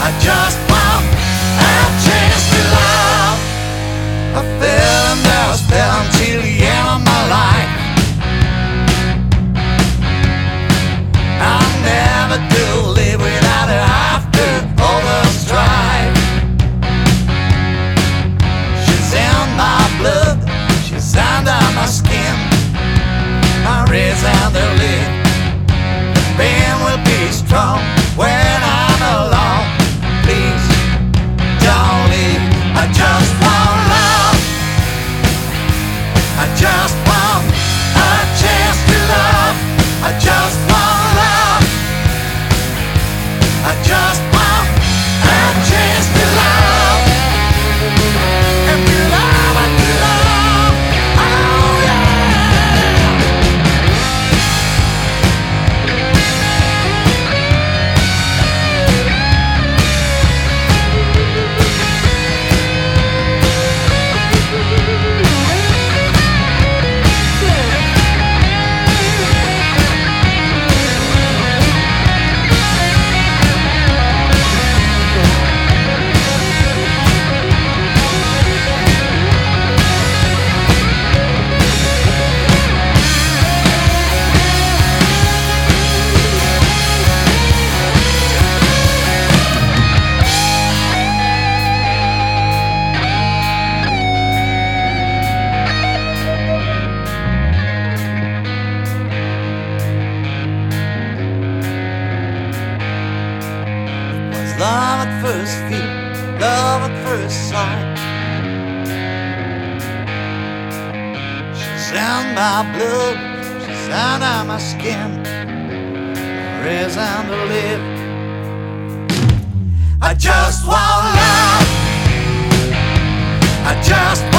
I just want a chance to love. I fell under a spell until the end of my life. I'll never do live without her after all the strife. She's in my blood, she's under my skin. My wrist and her lip, the pain will be strong when I'm alone. Please don't leave. I just want love. I just want a chance to love. I just want love. I just want a chance to love. And to love and to love. Oh yeah. Love at first feel, love at first sight. She's in my blood, she's under my skin, my wrist and her lip. I just want love. I just want